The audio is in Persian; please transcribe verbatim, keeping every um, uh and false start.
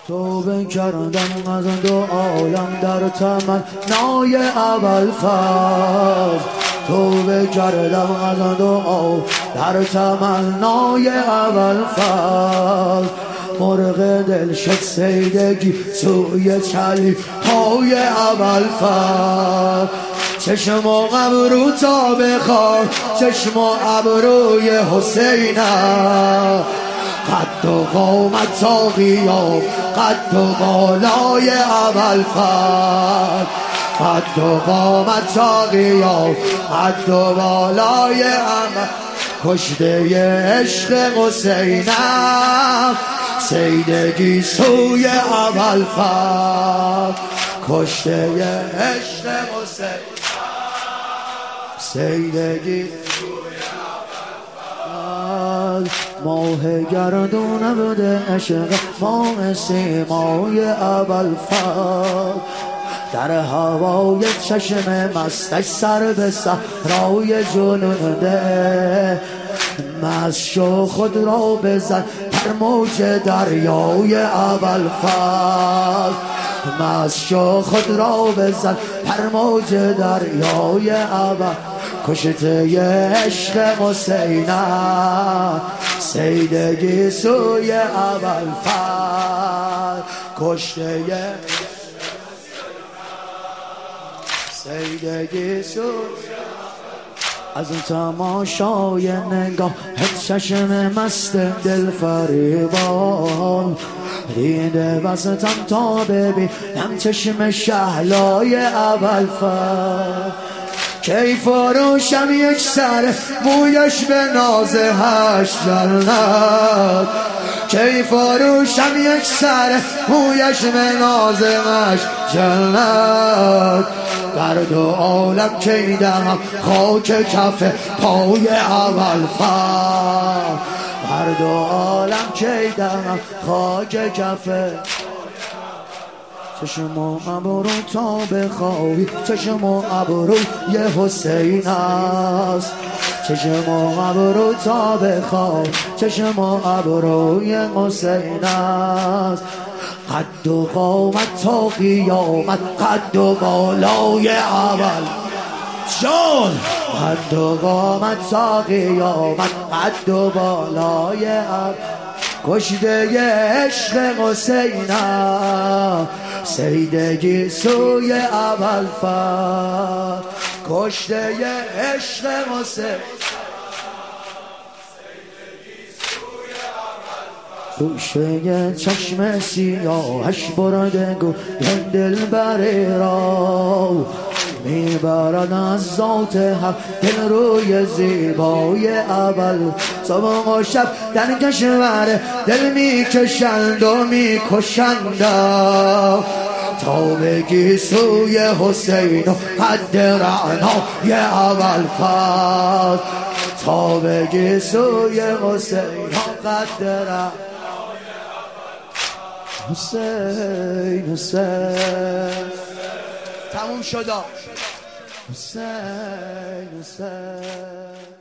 توبه کردم از دو عالم در تمنای ابوالفضل، توبه کردم از دو عالم در تمنای ابوالفضل. مرغ دل شد سیدگی سوی چلی پای ابوالفضل. چشم و ابرو تا بخواه، چشم و ابروی حسینم، قد و قامت تا قیام، قد و بالای ابوالفضل، قد و قامت تا قیام، قد و بالای ابوالفضل. کشته عشق حسینم، سیدگی سوی ابوالفضل. کشته عشق حسین، سیدگی ماه گردون بوده عشق، ماه سیمای ابوالفضل. در هوای چشم مستش سر به صحرای جنونده، مست شو خود را بزن در موج دریای ابوالفضل، مست شو خود را بزن در موج دریای ابوالفضل. کشته عشق حسینم، سیدگی سوی ابوالفضل. کشته سیدگی سوی از تماشای نگاه چشم مست دل فریبان، دیده وسطم تا ببینم چشم شهلای ابوالفضل. کی فروشم یک سر مویش به ناز هشت جنت، کی فروشم یک سر مویش به ناز هشت جنت. در دو عالم کی دهم خاک کف پای ابوالفضل، در دو عالم کی دهم خاک کف. چشم و ابرو تا بخواهی، چشم و ابروی حسین است، چشم و ابرو تا بخواهی، چشم و ابروی حسین است. قد و قامت تا قیامت، قد و بالای اول جان، قد و قامت تا قیامت، قد و بالای اول. کشته عشق حسینم، سیدگی سوی ابوالفضل. کشته عشق حسین، گوشه چشم سیاهش برده گویم دلبری را، میبرد از ذات حق دل روی زیبای اول. صبح و شب در کشور دل میکشند و میکشند، تا بگی سوی حسین و قد رعنای ابوالفضل، تا بگی سوی حسین و قد رعنای حسین. حسین تموم شد. حسین حسین